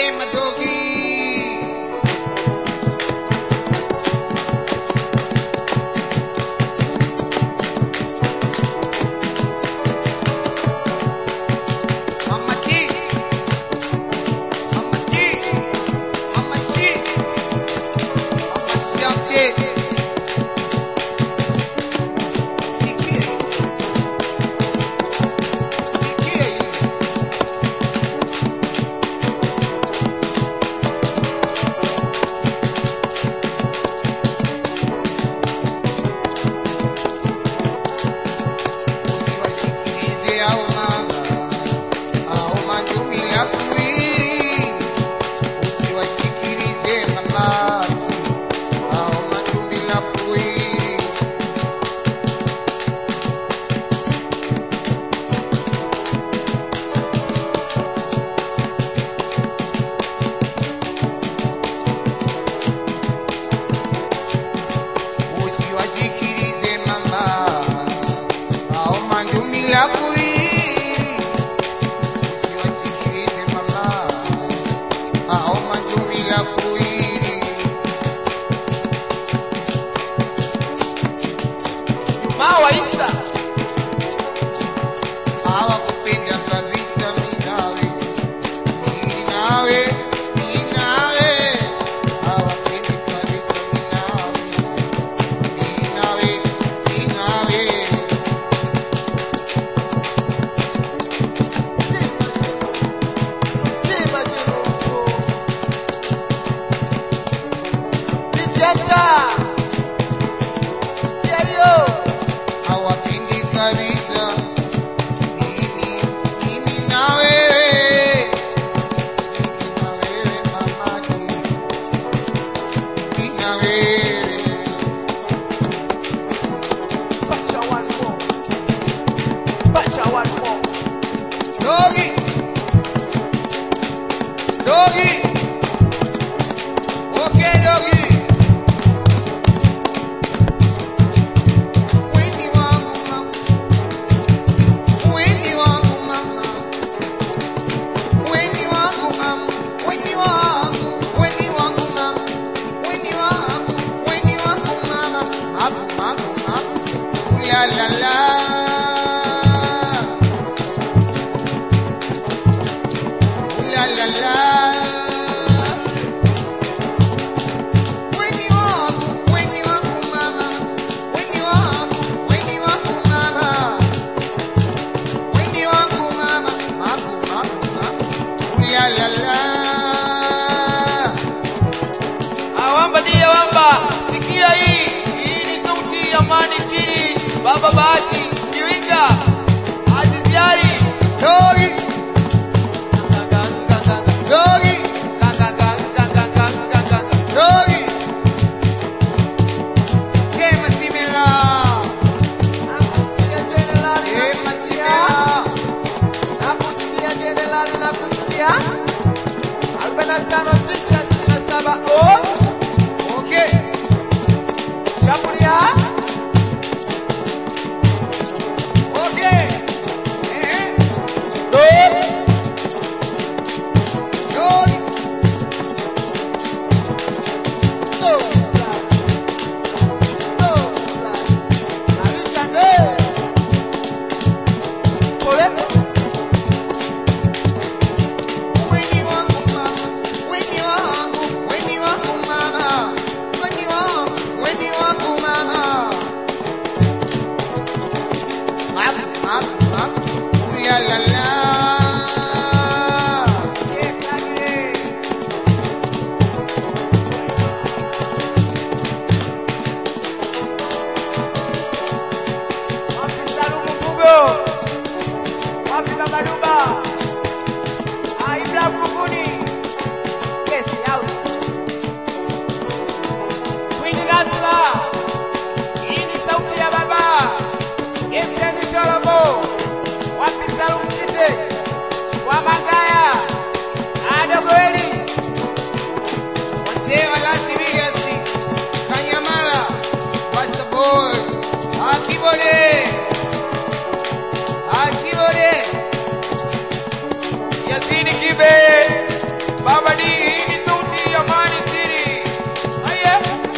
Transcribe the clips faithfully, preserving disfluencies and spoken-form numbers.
Sema dogi. Mama T. Mama T. Mama T. Mama Shamte. Sikia hii. Sikia hii. Usiwasikilize hao mama, hao majumi ya kuwiri. Usiwasikilize mamati, hao majumi ya kuwiri. Usiwasikilize mama, hao majumi ya kuwiri. Usiwasikilize mama, hao majumi ya kuwiri. Mawaisa Hawakupenda kabisa mimi nawe, mimi nawe, mimi nawe. Hawapendi kabisa mimi nawe, mimi nawe, mimi nawe. Sema Jehova Sijata Yayo Hawapendi kabisa mimi, mimi na wewe, mimi na wewe mamani, mimi na wewe. Bacha one more Bacha one more Dogi, dogi, okay dogi. Weni wangu mama, weni wangu mama, weni wangu mama, weni wangu, weni wangu mama, weni wangu, weni wangu mama, mabu mabu mabu, la la la. La la la. When you walk, when you walk, mama. When you walk, when you walk, mama. When you walk, mama. Mabu, mabu, mabu. La la la. Awamba ndiye wamba sikia hii hii ni sauti ya manikini baba bahati Kiwinga Aziziari Dogi, dogi, dogi. Kema simela. Kema simela. Okay. Okay. Eh. Dogi. Dogi. When you walk, mama. When you walk, when you walk, mama. When you walk, when you walk, mama. Up, up, up. La la la. Wazee wa Las Vegas, Kanyamala, Wasaboi, Akibode, Akibode, Yazini Kibe Baba Baba D, hii ni sauti ya Amani Siri. Aye.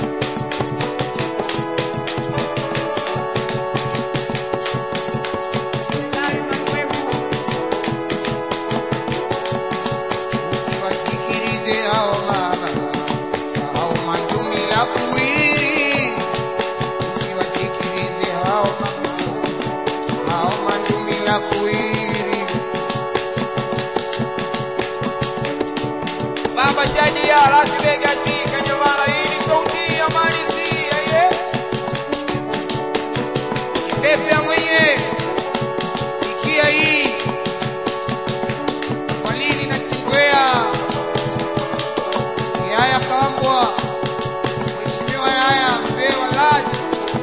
Usiwasikilize hao mama, hao mandumi la kuwiri. Usiwasikilize hao mama, hao mandumi la kuwiri. Baba Shadia, Las Vegas, Kanyamara, hii ni sauti ya Amani Siri. Aye. Pepe mwenye sikia hii Walini na Chingwea Yaya Kambwa Mheshimiwa Yaya mzee wa Lazi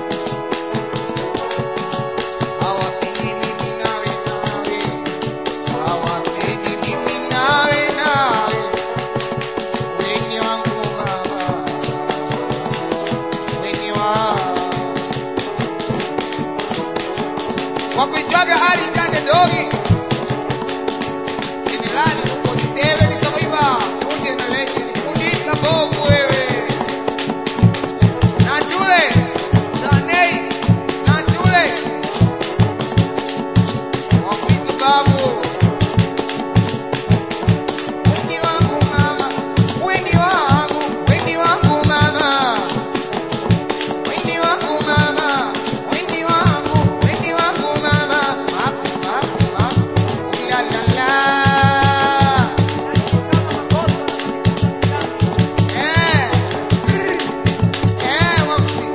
hawapendi mimi nawe nawe hawapendi mimi nawe nawe wenye wangu baba wenye wangu wakuitaga hali chande dogi inilani huko nitewe nikawiba uje na leche nikundika bogu wewe Nanjule Sanei Nanjule wakuita babu weni wangu mama weni wangu weni wangu mama weni wangu mama weni wangu weni wangu mama mapu mapu mapu ulalala eh eh wakuti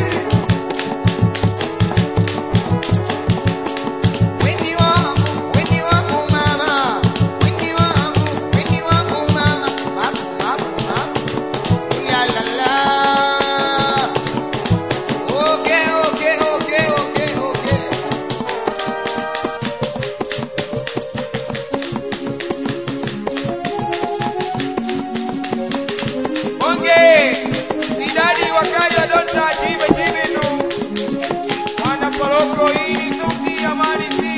weni wangu weni wangu mama weni wangu weni wangu mama mapu mapu mapu ulalala. Okay, okay, okay, okay, okay. Onge, Sidadi wakali wa Dota, jibe jibe tu. Wana paroko, hii ni sauti ya Amani Siri.